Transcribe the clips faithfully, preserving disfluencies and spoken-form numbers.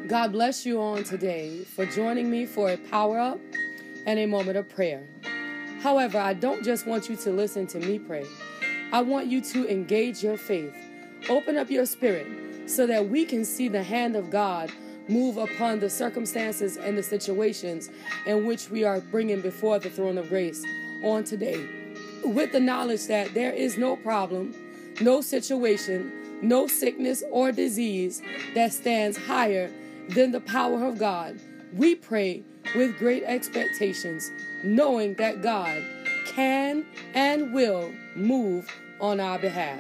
God bless you on today for joining me for a power up and a moment of prayer. However, I don't just want you to listen to me pray. I want you to engage your faith. Open up your spirit so that we can see the hand of God move upon the circumstances and the situations in which we are bringing before the throne of grace on today, with the knowledge that there is no problem, no situation, no sickness or disease that stands higher than the power of God. We pray with great expectations, knowing that God can and will move on our behalf.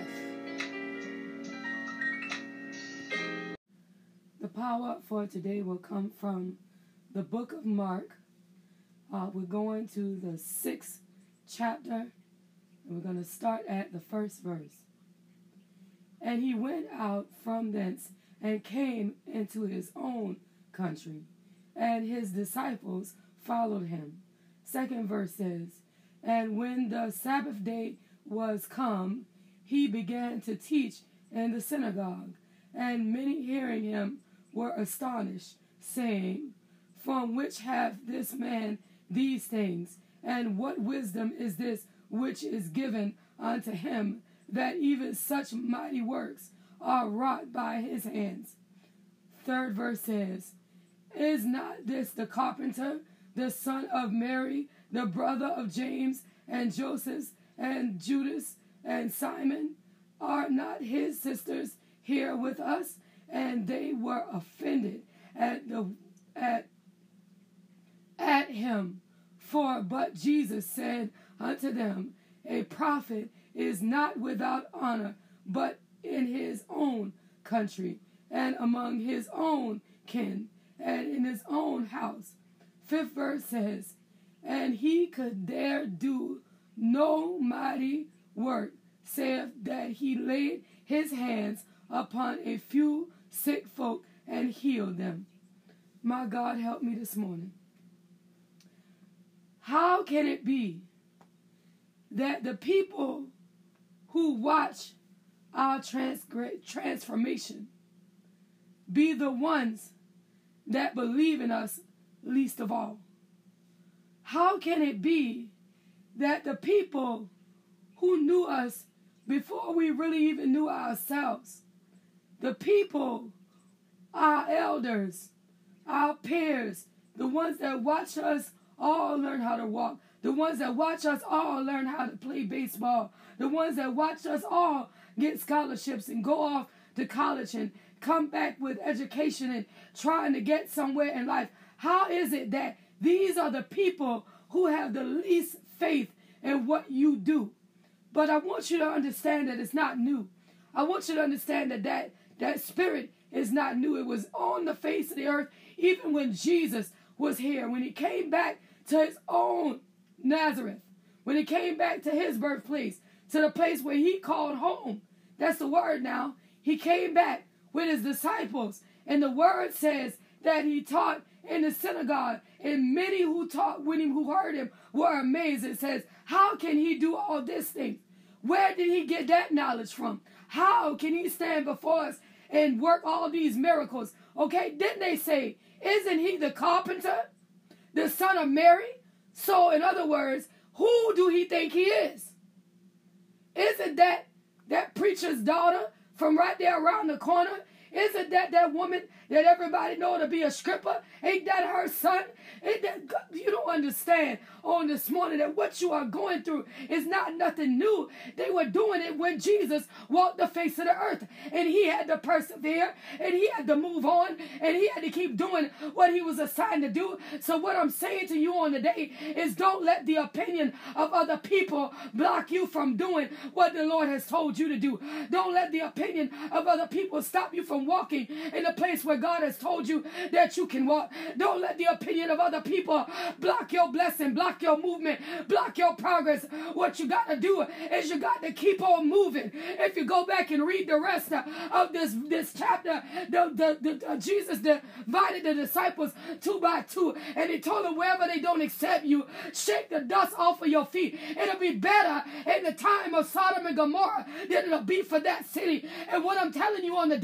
The power for today will come from the book of Mark. Uh, we're going to the sixth chapter, and we're going to start at the first verse. And he went out from thence and came into his own country, and his disciples followed him. Second verse says, and when the Sabbath day was come, he began to teach in the synagogue, and many hearing him were astonished, saying, from which hath this man these things? And what wisdom is this which is given unto him, that even such mighty works are wrought by his hands? Third verse says, is not this the carpenter, the son of Mary, the brother of James and Joseph and Judas and Simon? Are not his sisters here with us? And they were offended at the at at him. For but Jesus said unto them, a prophet is not without honor, but in his own country, and among his own kin, and in his own house. Fifth verse says, and he could there do no mighty work, save that he laid his hands upon a few sick folk and healed them. My God, help me this morning. How can it be that the people who watch our transgra- transformation be the ones that believe in us least of all? How can it be that the people who knew us before we really even knew ourselves, the people, our elders, our peers, the ones that watch us all learn how to walk, the ones that watch us all learn how to play baseball, the ones that watch us all get scholarships and go off to college and come back with education and trying to get somewhere in life? How is it that these are the people who have the least faith in what you do? But I want you to understand that it's not new. I want you to understand that that, that spirit is not new. It was on the face of the earth even when Jesus was here, when he came back to his own Nazareth, when he came back to his birthplace, to the place where he called home. That's the word now. He came back with his disciples, and the word says that he taught in the synagogue, and many who taught with him, who heard him, were amazed. It says, how can he do all this thing? Where did he get that knowledge from? How can he stand before us and work all these miracles? Okay, didn't they say, isn't he the carpenter, the son of Mary? So in other words, who do he think he is? Isn't that that preacher's daughter from right there around the corner? Isn't that that woman that everybody know to be a stripper? Ain't that her son? Ain't that, you don't understand on this morning that what you are going through is not nothing new. They were doing it when Jesus walked the face of the earth, and he had to persevere, and he had to move on, and he had to keep doing what he was assigned to do. So what I'm saying to you on today is, don't let the opinion of other people block you from doing what the Lord has told you to do. Don't let the opinion of other people stop you from walking in the place where God has told you that you can walk. Don't let the opinion of other people block your blessing, block your movement, block your progress. What you got to do is you got to keep on moving. If you go back and read the rest of this, this chapter, the, the, the, uh, Jesus divided the disciples two by two, and he told them, wherever they don't accept you, shake the dust off of your feet. It'll be better in the time of Sodom and Gomorrah than it'll be for that city. And what I'm telling you on the day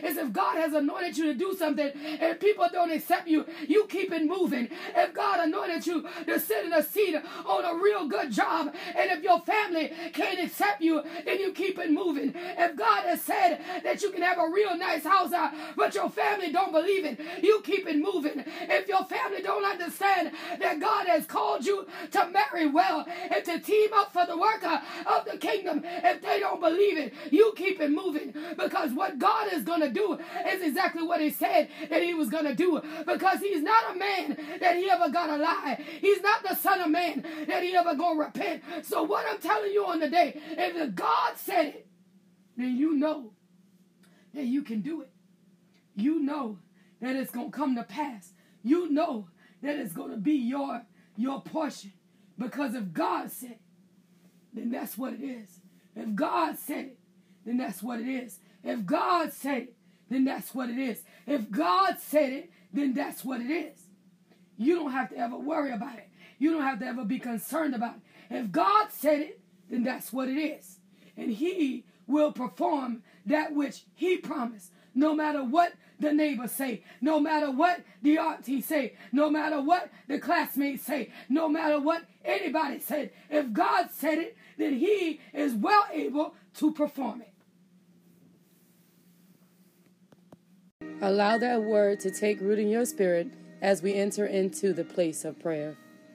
is if God has anointed you to do something and people don't accept you, you keep it moving. If God anointed you to sit in a seat on a real good job, and if your family can't accept you, then you keep it moving. If God has said that you can have a real nice house, uh, but your family don't believe it, you keep it moving. If your family don't understand that God has called you to marry well and to team up for the work uh, of the kingdom, if they don't believe it, you keep it moving. Because what God is going to do is exactly what he said that he was going to do. Because he's not a man that he ever going to lie. He's not the son of man that he ever going to repent. So what I'm telling you on the day, if God said it, then you know that you can do it. You know that it's going to come to pass. You know that it's going to be your, your portion. Because if God said it, then that's what it is. If God said it, then that's what it is. If God said it, then that's what it is. If God said it, then that's what it is. You don't have to ever worry about it. You don't have to ever be concerned about it. If God said it, then that's what it is. And he will perform that which he promised. No matter what the neighbors say, no matter what the auntie say, no matter what the classmates say, no matter what anybody said, if God said it, then he is well able to perform it. Allow that word to take root in your spirit as we enter into the place of prayer.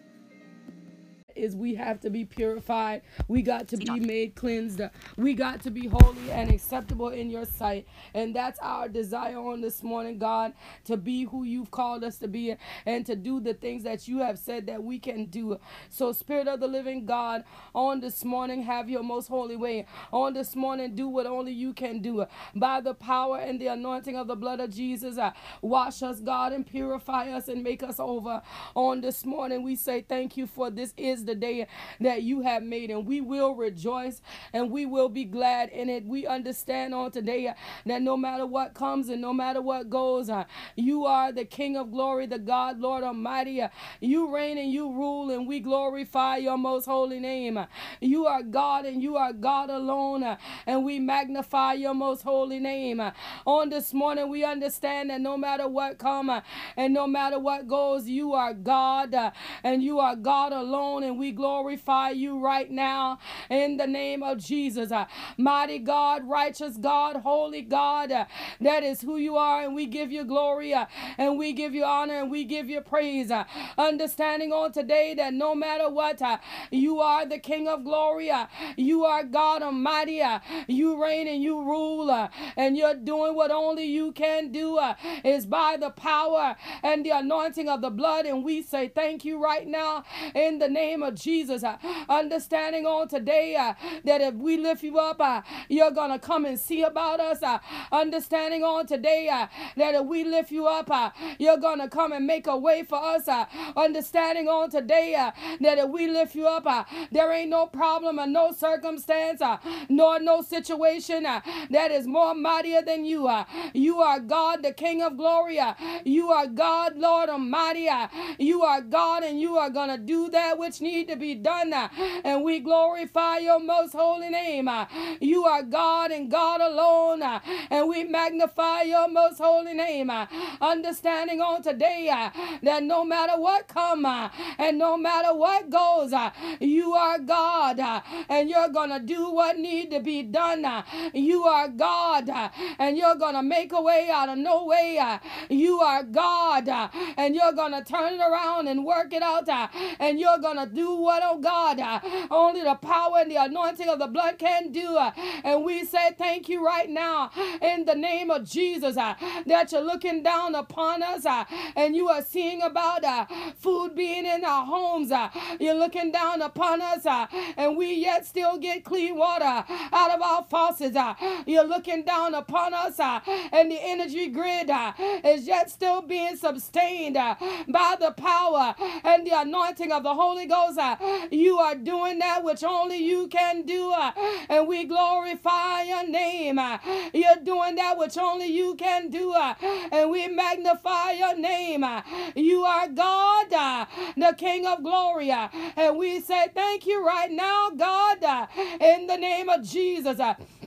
Is we have to be purified. We got to be made cleansed. We got to be holy and acceptable in your sight. And that's our desire on this morning, God, to be who you've called us to be and to do the things that you have said that we can do. So Spirit of the living God, on this morning, have your most holy way. On this morning, do what only you can do. By the power and the anointing of the blood of Jesus, uh, wash us, God, and purify us and make us over. On this morning, we say thank you, for this is the day that you have made, and we will rejoice and we will be glad in it. We understand on today that no matter what comes and no matter what goes, uh, you are the King of glory, the God, Lord Almighty. Uh, you reign and you rule, and we glorify your most holy name. Uh, you are God and you are God alone, uh, and we magnify your most holy name. Uh, on this morning, we understand that no matter what comes uh, and no matter what goes, you are God uh, and you are God alone, and we glorify you right now in the name of Jesus. Uh, mighty God, righteous God, holy God, uh, that is who you are, and we give you glory uh, and we give you honor and we give you praise. Uh, understanding on today that no matter what, uh, you are the King of glory. Uh, you are God Almighty. Uh, you reign and you rule, uh, and you're doing what only you can do uh, is by the power and the anointing of the blood, and we say thank you right now in the name of Jesus. Uh, understanding on today uh, that if we lift you up, uh, you're going to come and see about us. Uh, understanding on today uh, that if we lift you up, uh, you're going to come and make a way for us. Uh, understanding on today uh, that if we lift you up, uh, there ain't no problem or no circumstance uh, nor no situation uh, that is more mightier than you. Uh, you are God, the King of glory. Uh, you are God, Lord Almighty. Uh, you are God, and you are going to do that which need to be done, uh, and we glorify your most holy name. Uh, you are God and God alone, uh, and we magnify your most holy name. Uh, understanding on today uh, that no matter what come uh, and no matter what goes, uh, you are God, uh, and you're gonna do what need to be done. Uh, you are God, uh, and you're gonna make a way out of no way. Uh, you are God, uh, and you're gonna turn it around and work it out, uh, and you're gonna do what, oh God, uh, only the power and the anointing of the blood can do. Uh, and we say thank you right now in the name of Jesus uh, that you're looking down upon us uh, and you are seeing about uh, food being in our homes. Uh, you're looking down upon us uh, and we yet still get clean water out of our faucets. Uh, you're looking down upon us uh, and the energy grid uh, is yet still being sustained uh, by the power and the anointing of the Holy Ghost. Uh, you are doing that which only you can do, uh, and we glorify your name. Uh, you're doing that which only you can do, uh, and we magnify your name. Uh, you are God, uh, the King of glory, uh, and we say thank you right now, God, uh, in the name of Jesus. Uh,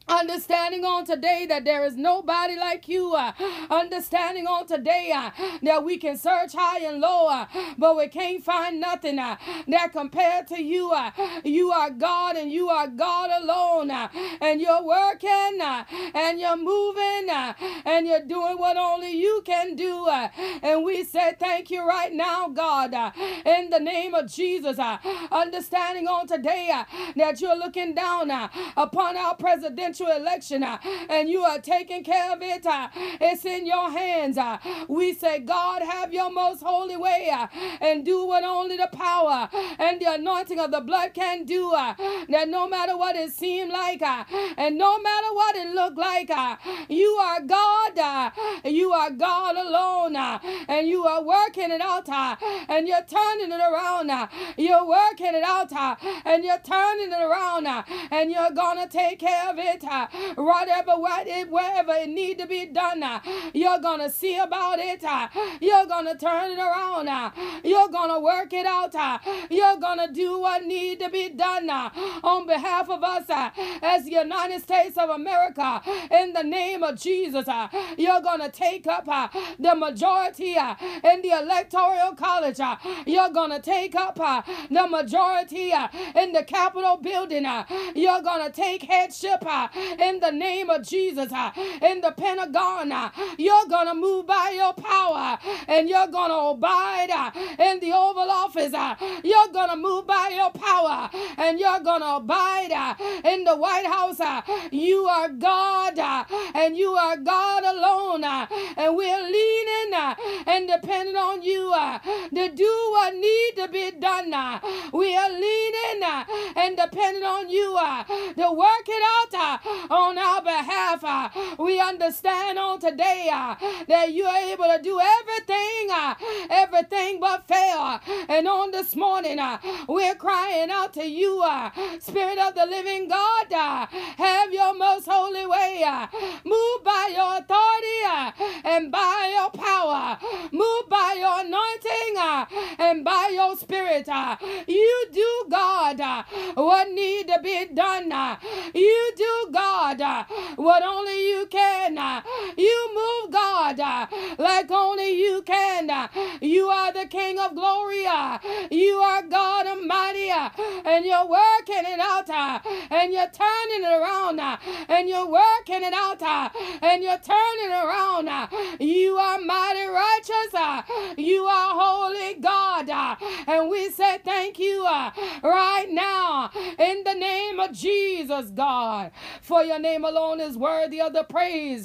Understanding on today that there is nobody like you. Uh, understanding on today uh, that we can search high and low, uh, but we can't find nothing uh, that compared to you. Uh, you are God and you are God alone. Uh, and you're working uh, and you're moving uh, and you're doing what only you can do. Uh, and we say thank you right now, God, uh, in the name of Jesus. Uh, understanding on today uh, that you're looking down uh, upon our presidential election uh, and you are taking care of it. Uh, it's in your hands. Uh, we say, God, have your most holy way uh, and do what only the power and the anointing of the blood can do. Uh, that no matter what it seemed like uh, and no matter what it looked like, uh, you are God. Uh, you are God alone uh, and you are working it out uh, and you're turning it around. Uh, you're working it out uh, and you're turning it around uh, and you're going to take care of it. Uh, whatever, what it, wherever it need to be done, uh, you're going to see about it. Uh, you're going to turn it around. Uh, you're going to work it out. Uh, you're going to do what need to be done uh, on behalf of us uh, as the United States of America. In the name of Jesus, uh, you're going to take up uh, the majority uh, in the electoral college. Uh, you're going to take up uh, the majority uh, in the Capitol building. Uh, you're going to take headship uh, in the name of Jesus uh, in the Pentagon. Uh, you're going to move by your power and you're going to abide uh, in the Oval Office. Uh, you're going to move by your power and you're going to abide uh, in the White House. Uh, you are God uh, and you are God alone. Uh, and we're leaning uh, and depending on you uh, to do what need to be done. Uh, we are leaning uh, and depending on you uh, to work it out uh, on our behalf. Uh, we understand on today uh, that you are able to do everything, uh, everything but fail. And on this morning, uh, we're crying out to you, uh, Spirit of the living God, uh, have your most holy way. Uh, move by your authority uh, and by your power. Move by your anointing uh, and by your spirit. Uh, you do, God, uh, what need to be done. Uh, you do, God, uh, what only you can. Uh, you move, God, uh, like only you can. Uh, you are the King of glory. Uh, you are God Almighty. Uh, and you're working it out. Uh, and you're turning it around. Uh, and you're working it out. Uh, and you're turning it around. Uh, you are mighty righteous. Uh, you are holy God. Uh, and we say thank you uh, right now in the name of Jesus, God. For your name alone is worthy of the praise.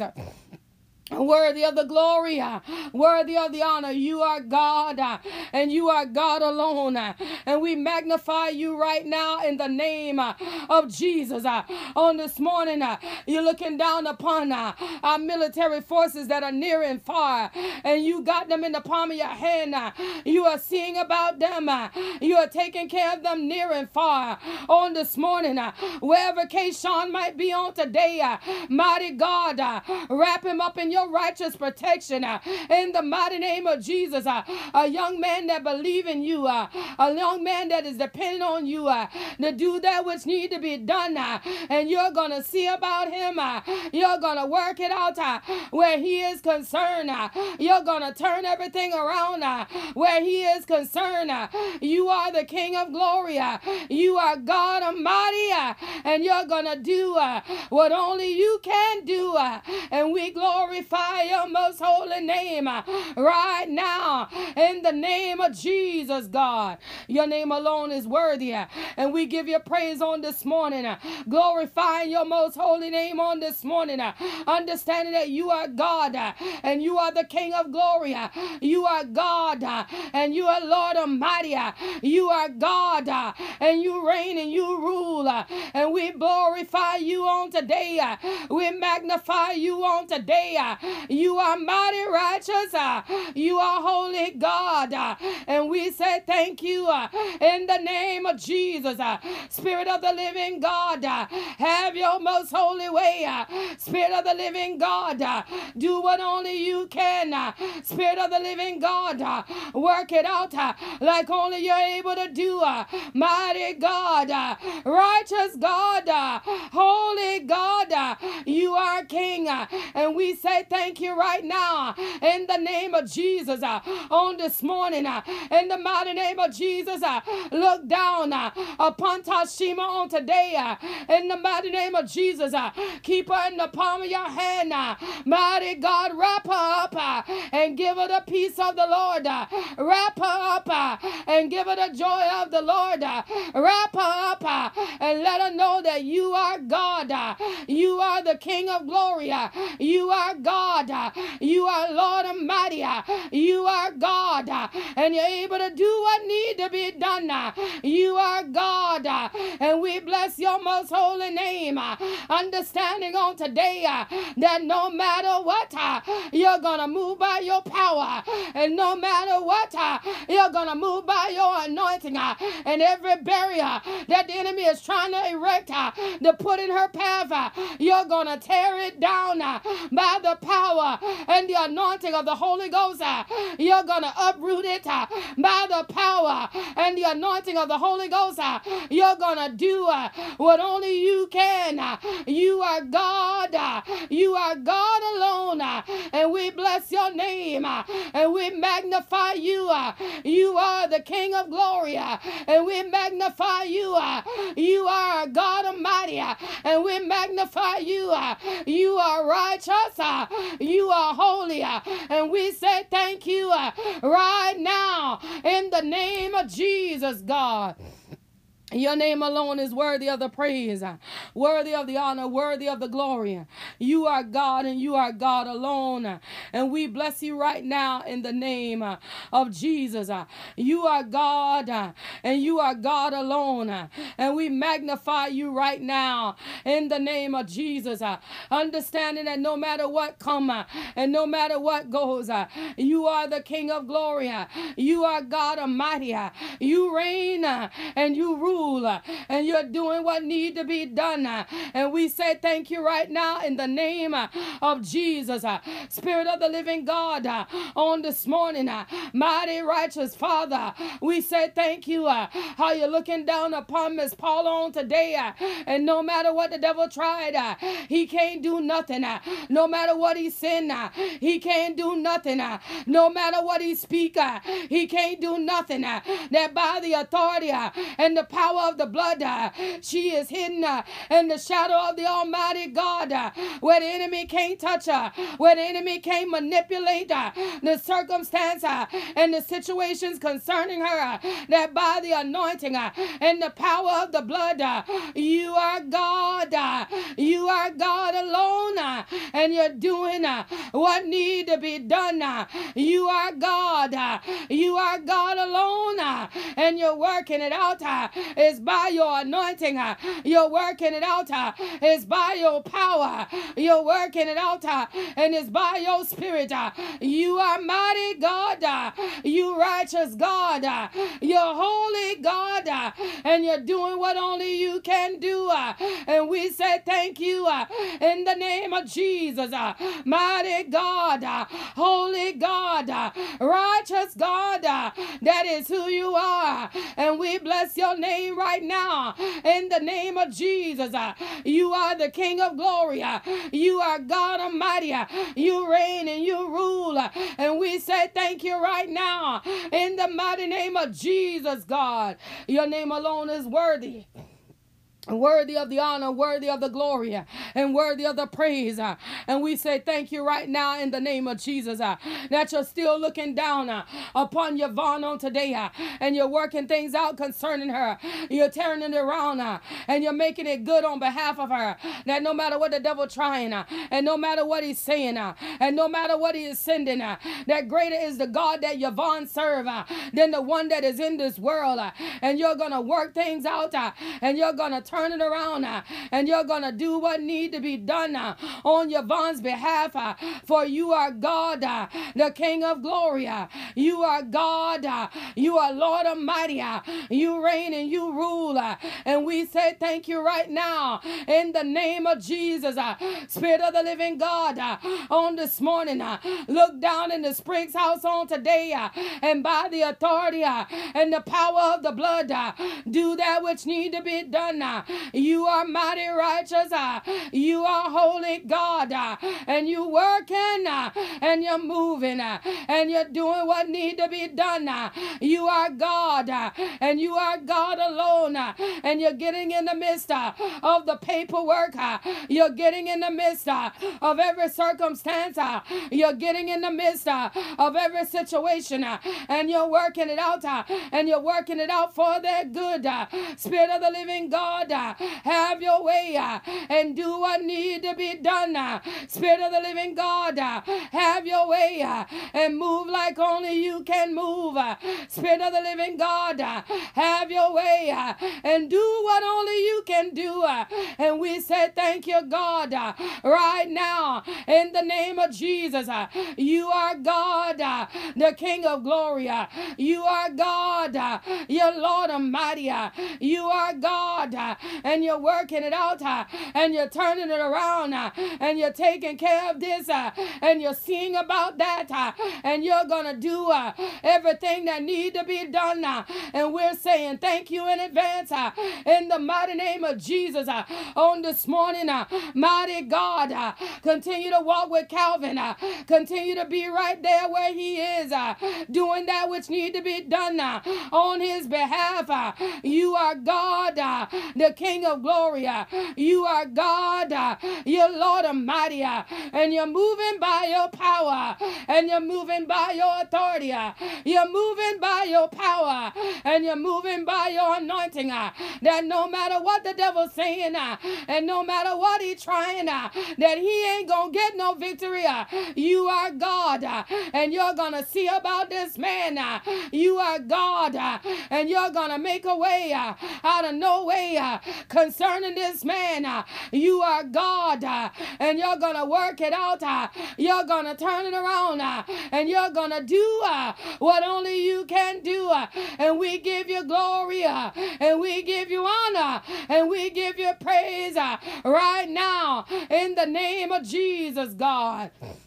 Worthy of the glory, uh, worthy of the honor. You are God uh, and you are God alone. Uh, and we magnify you right now in the name uh, of Jesus. Uh, on this morning, uh, you're looking down upon uh, our military forces that are near and far. And you got them in the palm of your hand. Uh, you are seeing about them. Uh, you are taking care of them near and far. On this morning, uh, wherever Kayshawn might be on today, uh, mighty God, uh, wrap him up in your righteous protection uh, in the mighty name of Jesus. Uh, a young man that believes in you, uh, a young man that is depending on you uh, to do that which need to be done, uh, and you're going to see about him. Uh, you're going to work it out uh, where he is concerned. Uh, you're going to turn everything around uh, where he is concerned. Uh, you are the King of glory. Uh, you are God Almighty, uh, and you're going to do uh, what only you can do. Uh, and we glorify your most holy name uh, right now in the name of Jesus, God. Your name alone is worthy, uh, and we give you praise on this morning, uh, glorifying your most holy name on this morning, uh, understanding that you are God uh, and you are the King of glory. Uh, you are God uh, and you are Lord Almighty. Uh, you are God uh, and you reign and you rule, uh, and we glorify you on today. Uh, we magnify you on today. Uh, You are mighty righteous. Uh, you are holy God. Uh, and we say thank you uh, in the name of Jesus. Uh, Spirit of the living God, uh, have your most holy way. Uh, Spirit of the living God, uh, do what only you can. Uh, Spirit of the living God, uh, work it out uh, like only you're able to do. Uh, mighty God, uh, righteous God, uh, holy God, uh, You are King. And we say thank you right now in the name of Jesus on this morning. In the mighty name of Jesus, look down upon Tashima on today. In the mighty name of Jesus, keep her in the palm of your hand. Mighty God, wrap her up and give her the peace of the Lord. Wrap her up and give her the joy of the Lord. Wrap her up and let her know that you are God. You are the King of glory. You are God. You are Lord Almighty. You are God. And you're able to do what needs to be done. You are God. And we bless your most holy name. Understanding on today that no matter what, you're going to move by your power. And no matter what, you're going to move by your anointing. And every barrier that the enemy is trying to erect to put in her path, you're going to tear it down by the power and the anointing of the Holy Ghost. You're going to uproot it by the power and the anointing of the Holy Ghost. You're going to do what only you can. You are God. You are God alone. And we bless your name. And we magnify you. You are the King of glory. And we magnify you. You are God Almighty. And we magnify you. You are righteous. You are holy. And we say thank you right now in the name of Jesus, God. Your name alone is worthy of the praise, worthy of the honor, worthy of the glory. You are God and you are God alone. And we bless you right now in the name of Jesus. You are God and you are God alone. And we magnify you right now in the name of Jesus. Understanding that no matter what comes and no matter what goes, you are the King of glory. You are God Almighty. You reign and you rule. And you're doing what need to be done. And we say thank you right now in the name of Jesus. Spirit of the living God, on this morning, mighty righteous Father, we say thank you how you're looking down upon Miss Paula on today. And no matter what the devil tried, he can't do nothing. No matter what he sinned, he can't do nothing. No matter what he speak, he can't do nothing. That by the authority and the power of the blood, she is hidden in the shadow of the Almighty God, where the enemy can't touch her, where the enemy can't manipulate the circumstance and the situations concerning her, that by the anointing and the power of the blood, you are God. You are God alone, and you're doing what need to be done. You are God. You are God alone, and you're working it out. It's by your anointing. You're working it out. It's by your power. You're working it out. And it's by your spirit. You are mighty God. You righteous God. You're holy God. And you're doing what only you can do. And we say thank you in the name of Jesus. Mighty God. Holy God. Righteous God. That is who you are. And we bless your name right now in the name of Jesus. You are the King of glory. You are God Almighty. You reign and you rule. And we say thank you right now in the mighty name of Jesus, God. Your name alone is worthy. Worthy of the honor, worthy of the glory, and worthy of the praise. And we say thank you right now in the name of Jesus, that you're still looking down upon Yvonne on today, and you're working things out concerning her. You're turning it around, and you're making it good on behalf of her, that no matter what the devil trying, and no matter what he's saying, and no matter what he is sending, that greater is the God that Yvonne serve than the one that is in this world. And you're going to work things out, and you're going to turn it around, uh, and you're going to do what need to be done uh, on Yvonne's behalf, uh, for you are God, uh, the King of glory. Uh, you are God. Uh, you are Lord Almighty. Uh, you reign and you rule. Uh, and we say thank you right now in the name of Jesus. Uh, Spirit of the living God, uh, on this morning, uh, look down in the Springs house on today, uh, and by the authority uh, and the power of the blood, uh, do that which need to be done. Uh, You are mighty righteous. You are holy God. And you working and you're moving and you're doing what need to be done. You are God and you are God alone. And you're getting in the midst of the paperwork. You're getting in the midst of every circumstance. You're getting in the midst of every situation. And you're working it out. And you're working it out for their good. Spirit of the living God, have your way and do what need to be done. Spirit of the living God, have your way and move like only you can move. Spirit of the living God, have your way and do what only you can do. And we say thank you, God, right now in the name of Jesus. You are God, the King of glory. You are God, your Lord Almighty. You are God, and you're working it out, and you're turning it around, and you're taking care of this, and you're seeing about that, and you're going to do everything that need to be done. And we're saying thank you in advance in the mighty name of Jesus. On this morning, mighty God, continue to walk with Calvin. Continue to be right there where he is, doing that which need to be done on his behalf. You are God, the King of glory. You are God, your Lord Almighty, and you're moving by your power, and you're moving by your authority. You're moving by your power, and you're moving by your anointing. That no matter what the devil's saying, and no matter what he's trying, that he ain't gonna get no victory. You are God, and you're gonna see about this man. You are God, and you're gonna make a way out of no way concerning this man. You are God, and you're gonna work it out. You're gonna turn it around, and you're gonna do what only you can do. And we give you glory, and we give you honor, and we give you praise right now in the name of Jesus, God.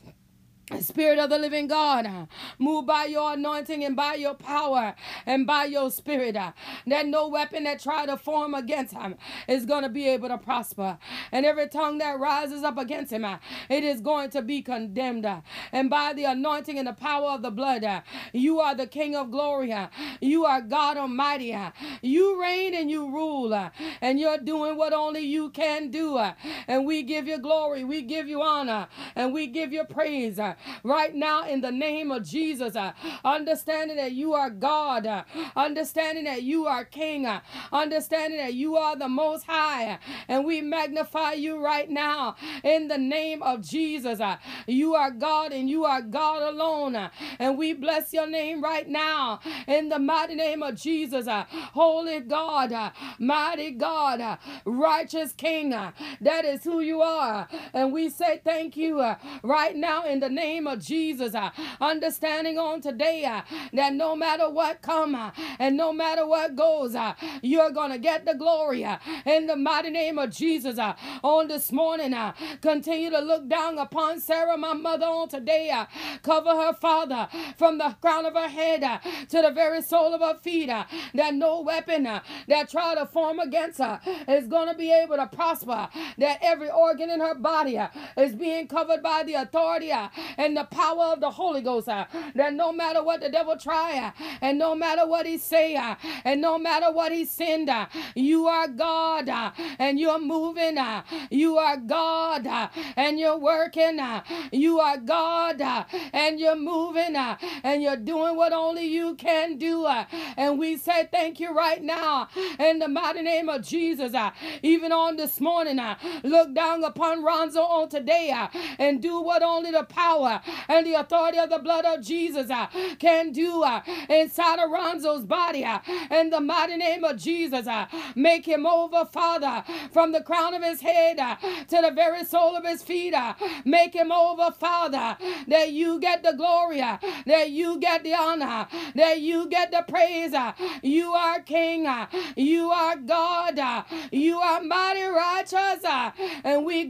Spirit of the living God, move by your anointing and by your power and by your spirit, that no weapon that try to form against him is going to be able to prosper. And every tongue that rises up against him, it is going to be condemned. And by the anointing and the power of the blood, you are the King of glory. You are God Almighty. You reign and you rule, and you're doing what only you can do. And we give you glory, we give you honor, and we give you praise. Right now in the name of Jesus, uh, understanding that you are God, uh, understanding that you are King, uh, understanding that you are the Most High, uh, and we magnify you right now in the name of Jesus. Uh, you are God and you are God alone, uh, and we bless your name right now in the mighty name of Jesus. Uh, holy God, uh, mighty God, uh, righteous King, uh, that is who you are, and we say thank you uh, right now in the name name of Jesus, uh, understanding on today uh, that no matter what come uh, and no matter what goes, uh, you're going to get the glory uh, in the mighty name of Jesus. Uh, on this morning, uh, continue to look down upon Sarah, my mother, on today. Uh, cover her, Father, from the crown of her head uh, to the very sole of her feet, uh, that no weapon uh, that try to form against her is going to be able to prosper, that every organ in her body uh, is being covered by the authority uh, and the power of the Holy Ghost, uh, that no matter what the devil try, uh, and no matter what he say, uh, and no matter what he send, uh, you are God, uh, and you're moving, uh, you are God, uh, and you're working, uh, you are God, uh, and you're moving, uh, and you're doing what only you can do, uh, and we say thank you right now in the mighty name of Jesus. Uh, even on this morning, uh, look down upon Ronzo on today, uh, and do what only the power and the authority of the blood of Jesus uh, can do uh, inside of Ronzo's body, uh, in the mighty name of Jesus. Uh, make him over, Father, from the crown of his head uh, to the very sole of his feet. Uh, make him over, Father, that you get the glory, uh, that you get the honor, that you get the praise. Uh, you are King, uh, you are God, uh, you are mighty righteous, uh, and we glorify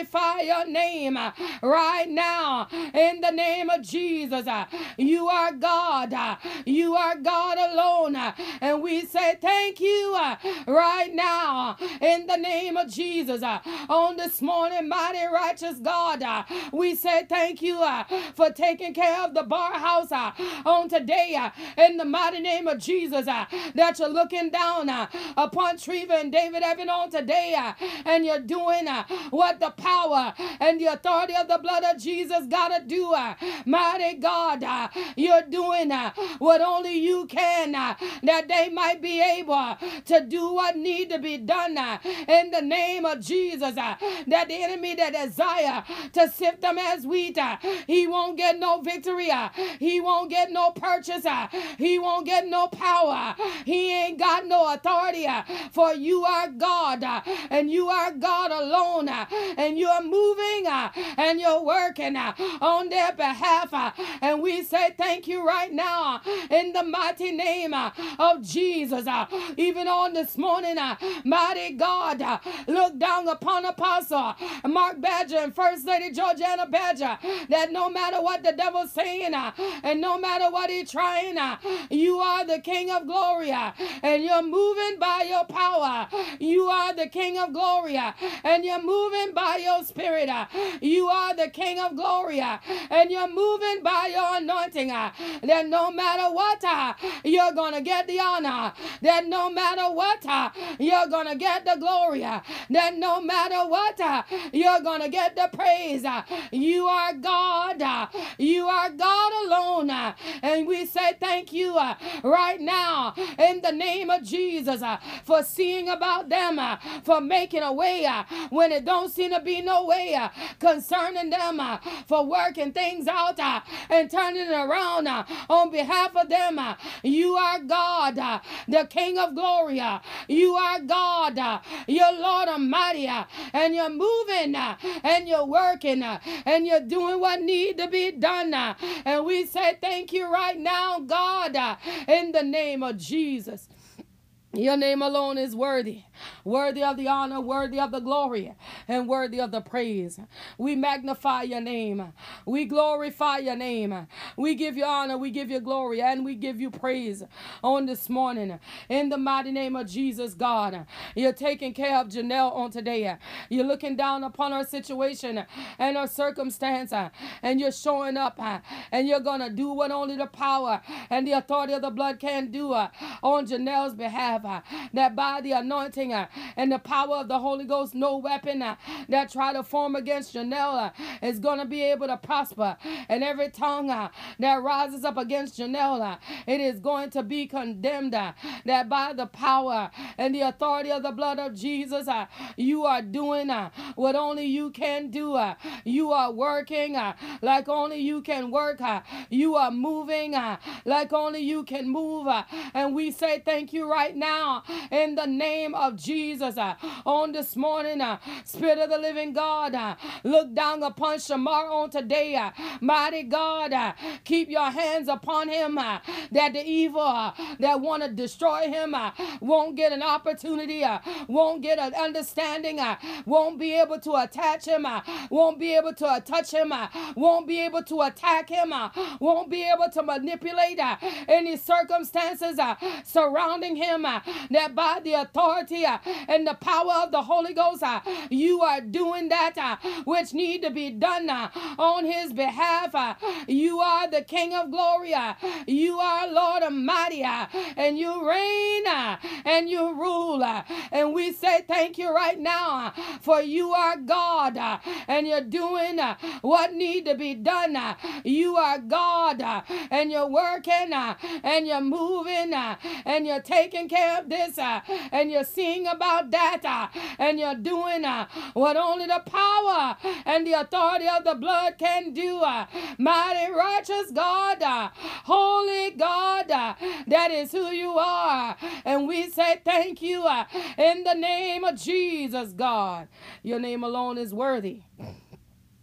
glorify your name uh, right now in the name of Jesus. Uh, you are God. Uh, you are God alone. Uh, and we say thank you uh, right now in the name of Jesus. Uh, on this morning, mighty righteous God, uh, we say thank you uh, for taking care of the bar house uh, on today uh, in the mighty name of Jesus. Uh, that you're looking down uh, upon Treva and David Evan on today uh, and you're doing uh, what the power and the authority of the blood of Jesus gotta do. Uh, mighty God, uh, you're doing uh, what only you can, uh, that they might be able uh, to do what need to be done uh, in the name of Jesus. Uh, that the enemy that desire to sift them as wheat, uh, he won't get no victory. Uh, he won't get no purchase. Uh, he won't get no power. He ain't got no authority. Uh, for you are God uh, and you are God alone. Uh, and you're moving uh, and you're working uh, on their behalf. Uh, and we say thank you right now uh, in the mighty name uh, of Jesus. Uh, even on this morning, uh, mighty God, uh, look down upon Apostle Mark Badger and First Lady Georgiana Badger, that no matter what the devil's saying uh, and no matter what he's trying, uh, you are the King of glory uh, and you're moving by your power. You are the King of glory uh, and you're moving by your spirit. Uh, you are the King of glory uh, and you're moving by your anointing. Uh, that no matter what, uh, you're going to get the honor. That no matter what, uh, you're going to get the glory. Uh, that no matter what, uh, you're going to get the praise. Uh, you are God. Uh, you are God alone. Uh, and we say thank you uh, right now in the name of Jesus uh, for seeing about them, uh, for making a way uh, when it don't seem to be no way uh, concerning them, uh, for working things out uh, and turning it around uh, on behalf of them. Uh, you are God, uh, the King of glory. Uh, you are God, uh, your Lord Almighty, uh, and you're moving uh, and you're working uh, and you're doing what need to be done. Uh, and we say thank you right now, God, uh, in the name of Jesus. Your name alone is worthy, worthy of the honor, worthy of the glory, and worthy of the praise. We magnify your name. We glorify your name. We give you honor, we give you glory, and we give you praise on this morning. In the mighty name of Jesus, God, you're taking care of Janelle on today. You're looking down upon her situation and her circumstance, and you're showing up, and you're going to do what only the power and the authority of the blood can do on Janelle's behalf. Uh, that by the anointing uh, and the power of the Holy Ghost, no weapon uh, that try to form against Janelle uh, is going to be able to prosper. And every tongue uh, that rises up against Janelle, uh, it is going to be condemned. Uh, that by the power and the authority of the blood of Jesus, uh, you are doing uh, what only you can do. Uh, you are working uh, like only you can work. Uh, you are moving uh, like only you can move. Uh, and we say thank you right now. Now, in the name of Jesus, uh, on this morning, uh, Spirit of the living God, uh, look down upon Shamar on today. Uh, mighty God, uh, keep your hands upon him, uh, that the evil uh, that want to destroy him uh, won't get an opportunity, uh, won't get an understanding, uh, won't be able to attach him, uh, won't be able to uh, touch him, uh, won't be able to attack him, uh, won't be able to manipulate uh, any circumstances uh, surrounding him. Uh, that by the authority uh, and the power of the Holy Ghost, uh, you are doing that uh, which need to be done uh, on his behalf. Uh, you are the King of glory. Uh, you are Lord Almighty, uh, and you reign uh, and you rule. Uh, and we say thank you right now, uh, for you are God, uh, and you're doing uh, what need to be done. Uh, you are God, uh, and you're working, uh, and you're moving, uh, and you're taking care of this, uh, and you're seeing about that, uh, and you're doing uh, what only the power and the authority of the blood can do. Uh, mighty righteous God, uh, holy God, uh, that is who you are. And we say thank you uh, in the name of Jesus, God. Your name alone is worthy.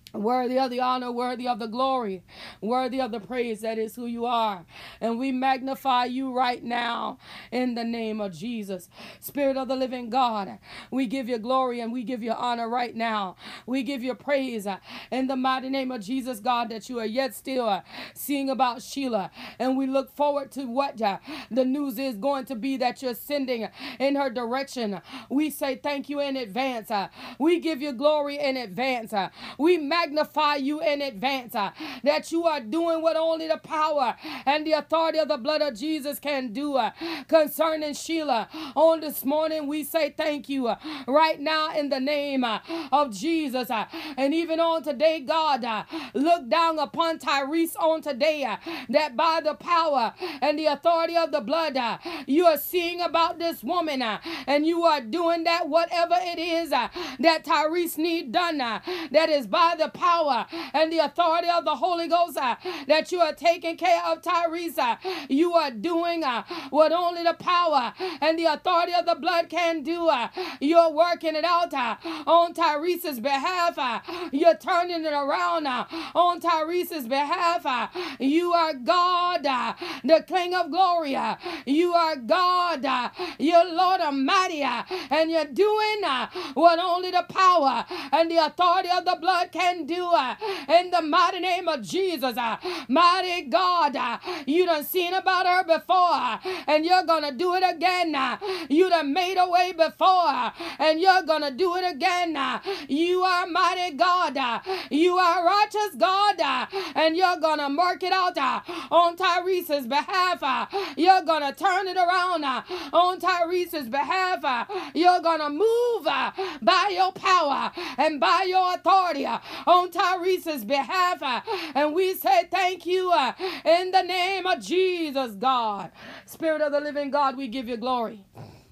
Worthy of the honor, worthy of the glory, worthy of the praise. That is who you are. And we magnify you right now in the name of Jesus. Spirit of the living God, we give you glory and we give you honor right now. We give you praise uh, in the mighty name of Jesus, God, that you are yet still uh, seeing about Sheila. And we look forward to what uh, the news is going to be that you're sending in her direction. We say thank you in advance. Uh, we give you glory in advance. Uh, we magnify you in advance uh, that you are doing what only the power and the authority of the blood of Jesus can do uh, concerning Sheila. On this morning, we say thank you uh, right now in the name uh, of Jesus. Uh, and even on today, God, uh, look down upon Tyrese on today uh, that by the power and the authority of the blood, uh, you are seeing about this woman uh, and you are doing that whatever it is uh, that Tyrese need done, uh, that is by the power and the authority of the Holy Ghost, uh, that you are taking care of Tyrese. Uh, you are doing uh, what only the power and the authority of the blood can do. Uh, you're working it out uh, on Tyrese's behalf. Uh, you're turning it around uh, on Tyrese's behalf. Uh, you are God, uh, the King of glory. Uh, you are God, uh, you're Lord Almighty, uh, and you're doing uh, what only the power and the authority of the blood can do uh, in the mighty name of Jesus. Uh, mighty God, uh, you done seen about her before uh, and you're gonna do it again. Uh, you done made a way before uh, and you're gonna do it again. Uh, you are mighty God, uh, you are righteous God, uh, and you're gonna work it out uh, on Tyrese's behalf. Uh, you're gonna turn it around uh, on Tyrese's behalf. Uh, you're gonna move uh, by your power and by your authority uh, on Tyrese's behalf. Uh, and we say thank you uh, in the name of Jesus, God. Spirit of the living God, we give you glory.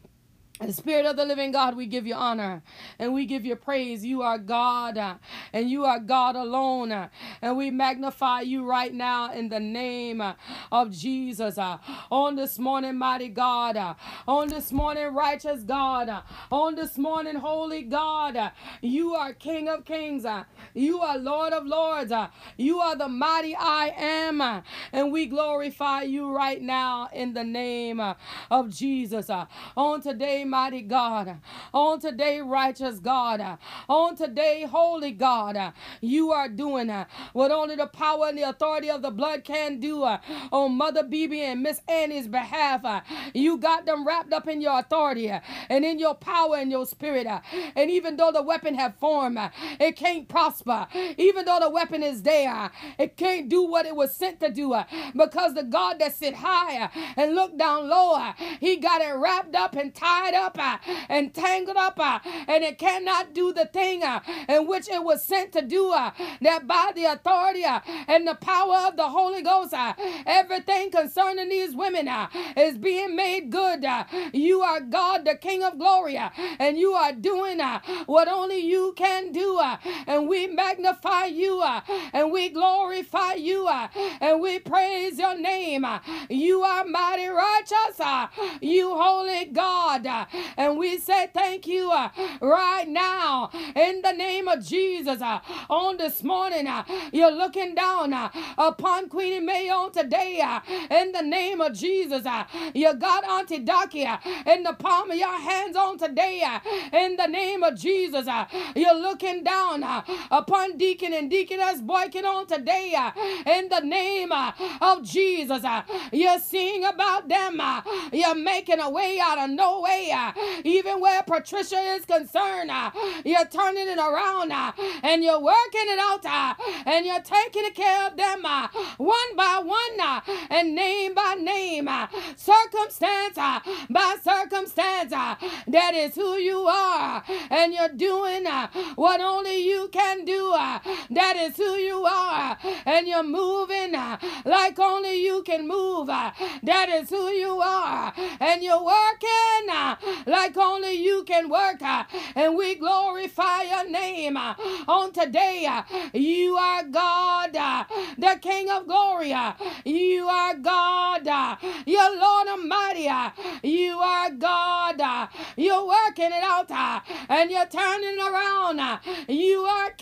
And Spirit of the living God, we give you honor and we give you praise. You are God uh, and you are God alone. Uh, and we magnify you right now in the name uh, of Jesus. Uh, on this morning, mighty God. Uh, on this morning, righteous God. Uh, on this morning, holy God. Uh, you are King of kings. Uh, you are Lord of lords. Uh, you are the mighty I am. Uh, and we glorify you right now in the name uh, of Jesus. Uh, on today, mighty God, on today, righteous God, on today, holy God, you are doing what only the power and the authority of the blood can do on Mother Bibi and Miss Annie's behalf. You got them wrapped up in your authority and in your power and your spirit. And even though the weapon have formed, it can't prosper. Even though the weapon is there, it can't do what it was sent to do, because the God that sit high and look down low, he got it wrapped up and tied up uh, and tangled up, uh, and it cannot do the thing uh, in which it was sent to do. Uh, that by the authority uh, and the power of the Holy Ghost, uh, everything concerning these women uh, is being made good. Uh, you are God, the King of glory, uh, and you are doing uh, what only you can do. Uh, and we magnify you, uh, and we glorify you, uh, and we praise your name. Uh, you are mighty righteous. Uh, you holy God. Uh, And we say thank you uh, right now in the name of Jesus. Uh, on this morning, uh, you're looking down uh, upon Queenie May on today uh, in the name of Jesus. Uh, you got Auntie Docky uh, in the palm of your hands on today uh, in the name of Jesus. Uh, you're looking down uh, upon Deacon and Deaconess Boykin on today uh, in the name uh, of Jesus. Uh, you're seeing about them. Uh, you're making a way out of no way. Uh, even where Patricia is concerned, uh, you're turning it around uh, and you're working it out uh, and you're taking care of them uh, one by one uh, and name by name, uh, circumstance uh, by circumstance. Uh, that is who you are, and you're doing uh, what only you can do. Uh, that is who you are, and you're moving uh, like only you can move. Uh, that is who you are, and you're working uh, like only you can work. Uh, and we glorify your name uh, on today. Uh, you are God, uh, the King of glory. Uh, you are God, uh, you're Lord Almighty. Uh, you are God, uh, you're working it out uh, and you're turning around. Uh, you are King, uh,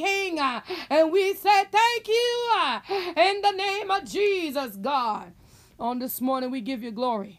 uh, and we say thank you uh, in the name of Jesus, God. On this morning, we give you glory.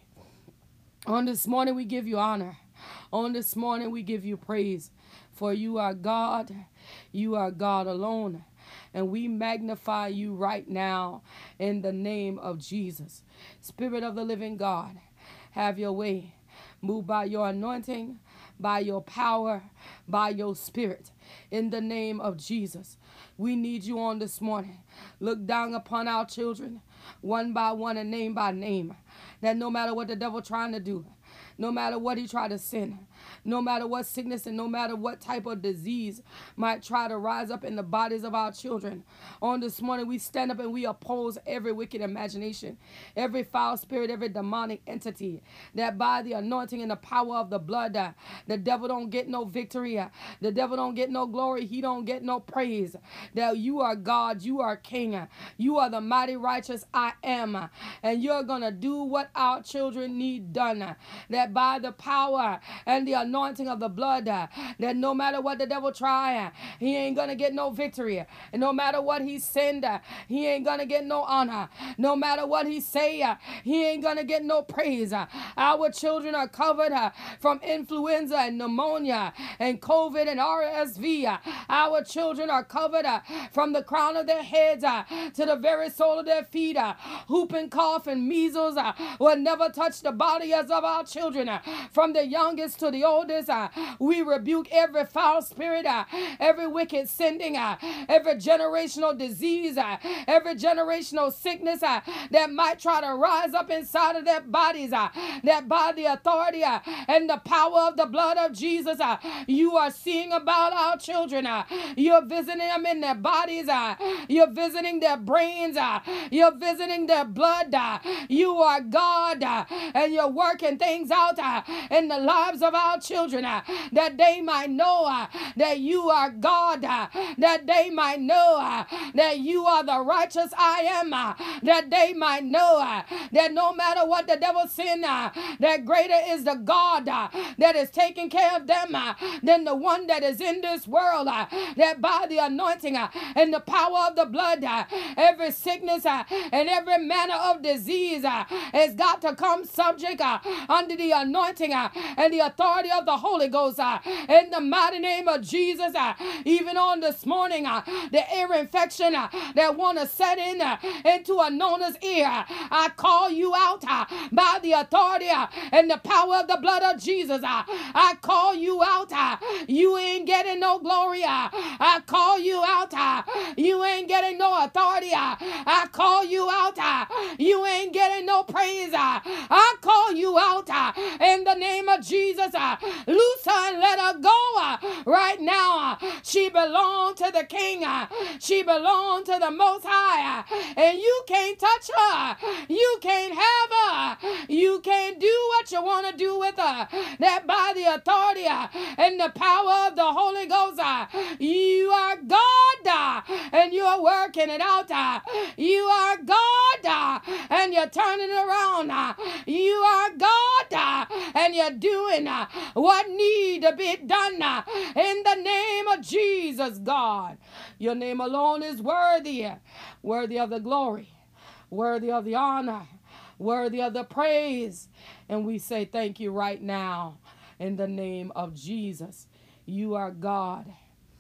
On this morning, we give you honor. On this morning, we give you praise. For you are God. You are God alone. And we magnify you right now in the name of Jesus. Spirit of the living God, have your way. Move by your anointing, by your power, by your spirit. In the name of Jesus, we need you on this morning. Look down upon our children, one by one and name by name, that no matter what the devil trying to do, no matter what he tried to send, no matter what sickness and no matter what type of disease might try to rise up in the bodies of our children, on this morning we stand up and we oppose every wicked imagination, every foul spirit, every demonic entity, that by the anointing and the power of the blood, uh, the devil don't get no victory, uh, the devil don't get no glory, he don't get no praise, that you are God, you are King, uh, you are the mighty righteous I am, uh, and you're gonna do what our children need done, uh, that by the power and the anointing of the blood, uh, that no matter what the devil try, uh, he ain't gonna get no victory, and no matter what he send, uh, he ain't gonna get no honor, no matter what he say, uh, he ain't gonna get no praise. Uh, our children are covered uh, from influenza and pneumonia and COVID and R S V. Uh, our children are covered uh, from the crown of their heads uh, to the very sole of their feet. Uh, whooping cough and measles uh, will never touch the bodies of our children. Uh, from the youngest to the oldest, uh, we rebuke every foul spirit, uh, every wicked sending, uh, every generational disease, uh, every generational sickness uh, that might try to rise up inside of their bodies, uh, that by the authority uh, and the power of the blood of Jesus, uh, you are seeing about our children. Uh, you're visiting them in their bodies. Uh, you're visiting their brains. Uh, you're visiting their blood. Uh, you are God, uh, and you're working things out uh, in the lives of our children, uh, that they might know uh, that you are God, uh, that they might know uh, that you are the righteous I am, uh, that they might know uh, that no matter what the devil sin, uh, that greater is the God uh, that is taking care of them uh, than the one that is in this world, uh, that by the anointing uh, and the power of the blood, uh, every sickness uh, and every manner of disease uh, has got to come subject uh, under the anointing uh, and the authority of the Holy Ghost, uh, in the mighty name of Jesus. Uh, even on this morning, uh, the ear infection uh, that want to set in uh, into a Nona's ear, uh, I call you out uh, by the authority uh, and the power of the blood of Jesus. Uh, I call you out. Uh, you ain't getting no glory. Uh, I call you out. Uh, you ain't getting no authority. Uh, I call you out. Uh, you ain't getting no praise. Uh, I call you out uh, in the name of Jesus. Uh, loose her and let her go uh, right now. Uh, she belongs to the King. Uh, she belongs to the Most High. Uh, and you can't touch her. You can't have her. You can't do what you want to do with her. That by the authority uh, and the power of the Holy Ghost, uh, you are God uh, and you are working it out. Uh, you are God uh, and you're turning it around. Uh, you are God uh, and you're doing uh, what need to be done uh, in the name of Jesus, God. Your name alone is worthy, worthy of the glory, worthy of the honor, worthy of the praise. And we say thank you right now in the name of Jesus. You are God,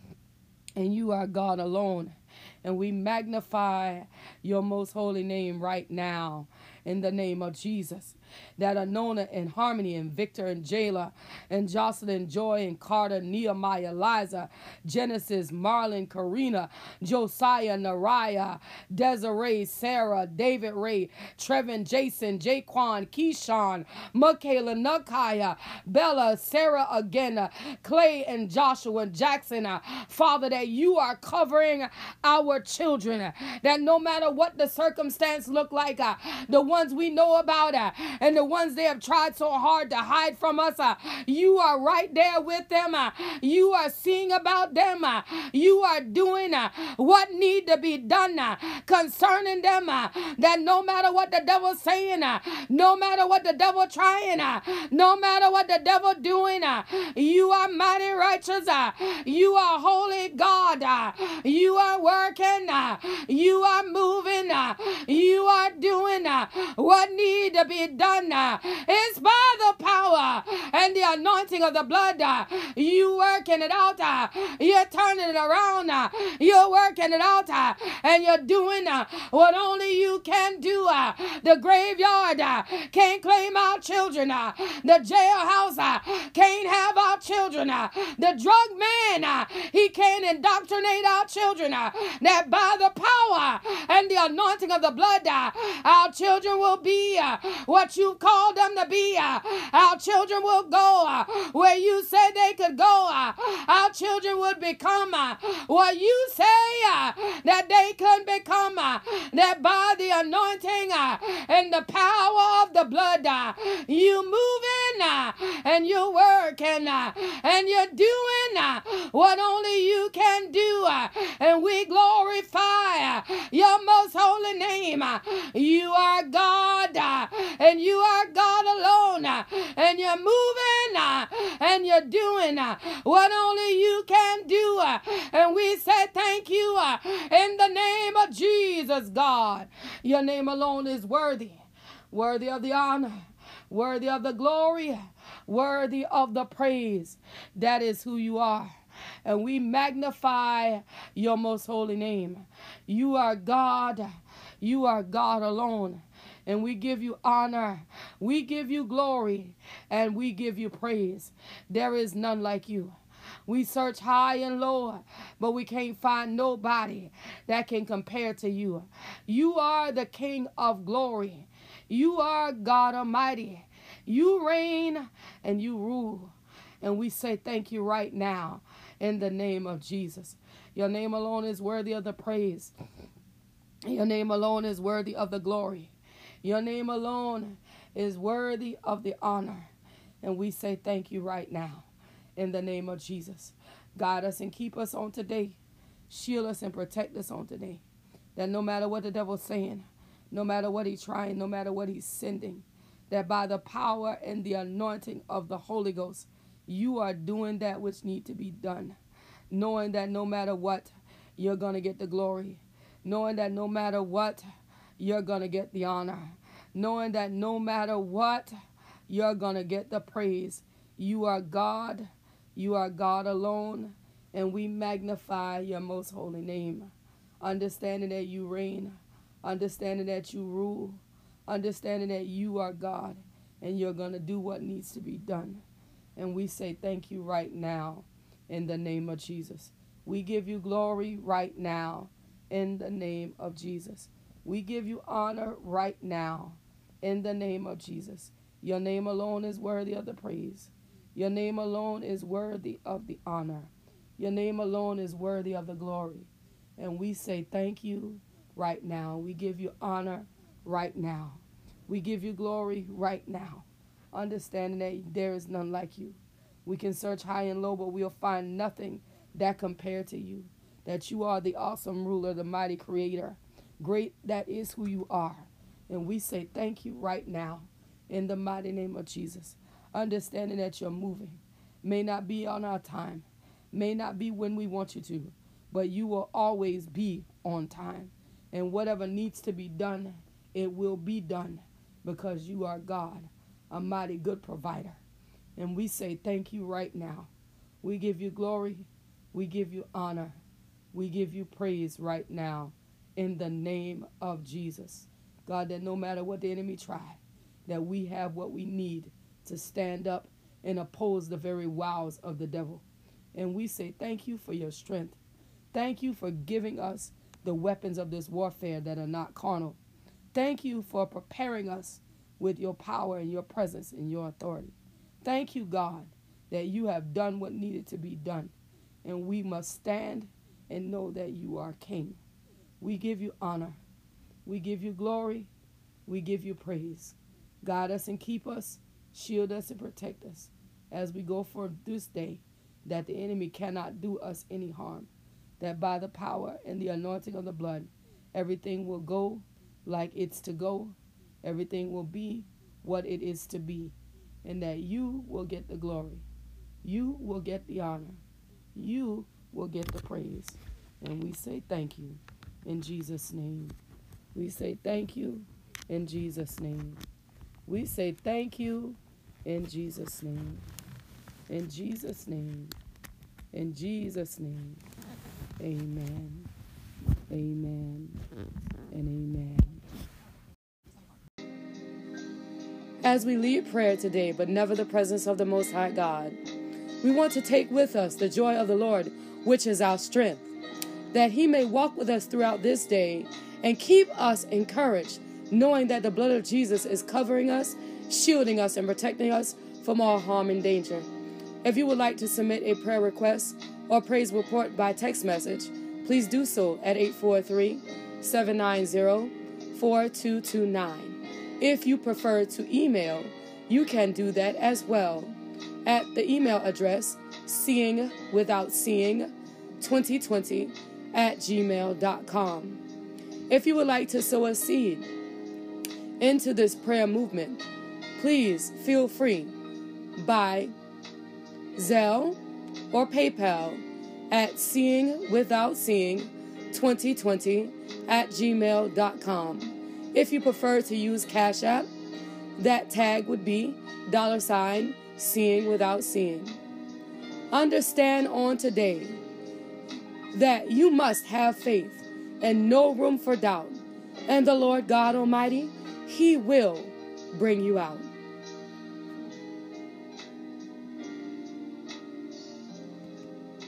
and you are God alone. And we magnify your most holy name right now in the name of Jesus. That Anona and Harmony and Victor and Jayla and Jocelyn, Joy and Carter, Nehemiah, Liza, Genesis, Marlon, Karina, Josiah, Nariah, Desiree, Sarah, David Ray, Trevin, Jason, Jaquan, Keyshawn, Michaela, Nakaya, Bella, Sarah again, Clay and Joshua Jackson. Uh, Father, that you are covering our children, uh, that no matter what the circumstance look like, uh, the ones we know about, uh, and the ones they have tried so hard to hide from us. Uh, you are right there with them. Uh, you are seeing about them. Uh, you are doing uh, what need to be done uh, concerning them. Uh, that no matter what the devil's saying, uh, no matter what the devil trying, uh, no matter what the devil doing, uh, you are mighty righteous. Uh, you are holy God. Uh, you are working. Uh, you are moving. Uh, you are doing uh, what need to be done. Uh, it's by the power and the anointing of the blood. Uh, you working it out. Uh, you're turning it around. Uh, you're working it out. Uh, and you're doing uh, what only you can do. Uh, the graveyard uh, can't claim our children. Uh, the jailhouse uh, can't have our children. Uh, the drug man, uh, he can't indoctrinate our children. Uh, that by the power and the anointing of the blood, uh, our children will be uh, what you called them to be. Uh, our children will go uh, where you said they could go. Uh, our children would become uh, what you say uh, that they could become. Uh, that by the anointing uh, and the power of the blood, uh, you moving uh, and you're working uh, and you're doing uh, what only you can do. Uh, and we glorify uh, your most holy name. Uh, you are God uh, and you are God alone. Uh, and you're moving uh, and you're doing uh, what only you can do. Uh, and we say thank you uh, in the name of Jesus, God. Your name alone is worthy. Worthy of the honor. Worthy of the glory. Worthy of the praise. That is who you are. And we magnify your most holy name. You are God. You are God alone. And we give you honor. We give you glory. And we give you praise. There is none like you. We search high and low, but we can't find nobody that can compare to you. You are the King of glory. You are God Almighty. You reign and you rule. And we say thank you right now in the name of Jesus. Your name alone is worthy of the praise. Your name alone is worthy of the glory. Your name alone is worthy of the honor. And we say thank you right now in the name of Jesus. Guide us and keep us on today. Shield us and protect us on today. That no matter what the devil's saying, no matter what he's trying, no matter what he's sending, that by the power and the anointing of the Holy Ghost, you are doing that which need to be done. Knowing that no matter what, you're going to get the glory. Knowing that no matter what, you're going to get the honor. Knowing that no matter what, you're going to get the praise. You are God. You are God alone. And we magnify your most holy name. Understanding that you reign. Understanding that you rule. Understanding that you are God. And you're going to do what needs to be done. And we say thank you right now in the name of Jesus. We give you glory right now in the name of Jesus. We give you honor right now in the name of Jesus. Your name alone is worthy of the praise. Your name alone is worthy of the honor. Your name alone is worthy of the glory. And we say thank you right now. We give you honor right now. We give you glory right now. Understanding that there is none like you. We can search high and low, but we'll find nothing that compared to you. That you are the awesome ruler, the mighty creator. Great, that is who you are. And we say thank you right now in the mighty name of Jesus. Understanding that you're moving. May not be on our time. May not be when we want you to. But you will always be on time. And whatever needs to be done, it will be done. Because you are God, a mighty good provider. And we say thank you right now. We give you glory. We give you honor. We give you praise right now in the name of Jesus. God, that no matter what the enemy try, that we have what we need to stand up and oppose the very wiles of the devil. And we say thank you for your strength. Thank you for giving us the weapons of this warfare that are not carnal. Thank you for preparing us with your power and your presence and your authority. Thank you, God, that you have done what needed to be done. And we must stand and know that you are King. We give you honor. We give you glory. We give you praise. Guide us and keep us, shield us and protect us as we go forth this day, that the enemy cannot do us any harm, that by the power and the anointing of the blood, everything will go like it's to go, everything will be what it is to be, and that you will get the glory, you will get the honor, you will get the praise. And we say thank you in Jesus' name. We say thank you in Jesus' name. We say thank you in Jesus' name. In Jesus' name. In Jesus' name. Amen. Amen. And amen. As we lead prayer today, but never the presence of the Most High God, we want to take with us the joy of the Lord, which is our strength, that he may walk with us throughout this day and keep us encouraged, knowing that the blood of Jesus is covering us, shielding us, and protecting us from all harm and danger. If you would like to submit a prayer request or praise report by text message, please do so at eight four three, seven nine zero, four two two nine. If you prefer to email, you can do that as well at the email address seeing without seeing twenty twenty at gmail dot com. If you would like to sow a seed into this prayer movement, please feel free by Zelle or PayPal at seeing without seeing twenty twenty at gmail dot com. If you prefer to use Cash App, that tag would be dollar sign seeing without seeing. Understand on today that you must have faith and no room for doubt. And the Lord God Almighty, he will bring you out.